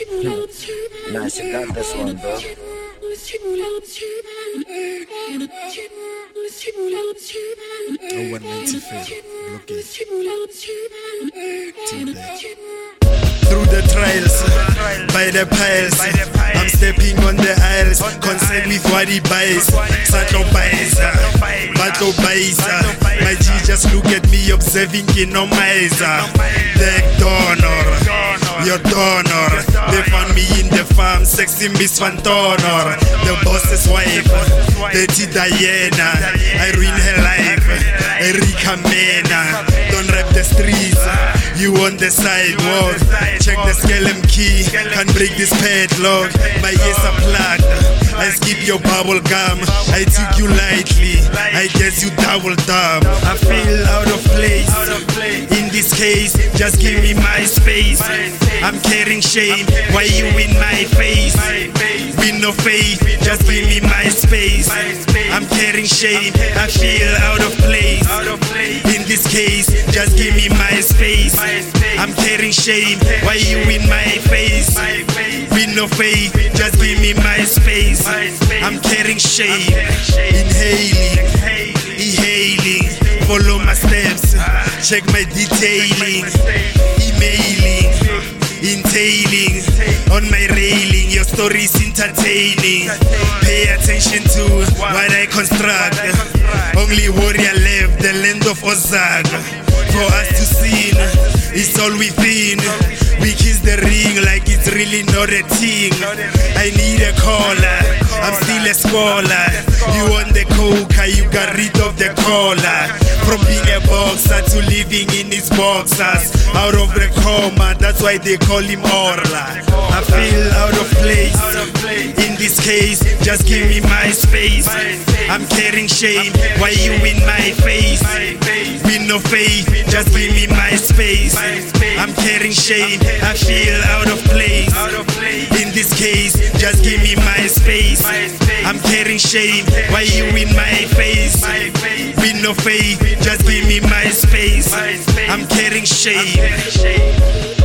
Nice, you got this one, bro. No 195 blockade. Through the trials, by the piles, I'm stepping on the aisles, concerned with what he buys. Satlo Baisa, Batlo Baisa. My G just look at me observing Kinomizer. The donor, your donor. They found me in the farm, sexy Miss Van Donor. The boss's wife, Betty Diana. I ruin her life, Erika Mena. Don't rap the streets, you on the sidewalk. Check the skeleton key, can't break this padlock. My ears are plugged, I skip your bubble gum. I took you lightly, I guess you double dumb. I feel out of place, in this case, just give me my space. I'm carrying shame, why you in my face? With no faith, just give me my space. I'm carrying shame, I feel out of place. In this case, just give me my space. I'm carrying shame, why you in my face? With no faith, just give me my space. I'm carrying shame, inhaling, inhaling. Follow my steps, check my detailing, emailing, entailing. On my railing, your story's entertaining. Pay attention to what I construct. Only warrior left, the land of Ozag. For us to sin, it's all within. We kiss the ring like it's really not a thing. I need a caller, I'm still a scholar. You want the coca, you got rid of the collar. From being a boxer to living in his boxers. Out of the coma, that's why they call him Orla. I feel out of place, in this case, just give me my space. I'm carrying shame, why you in my face? With no faith, just give me my space. I'm carrying shame, I feel out of place. In this case, just give me my space. I'm carrying shame, why you in my face? With no faith, just give me my space. I'm carrying shame.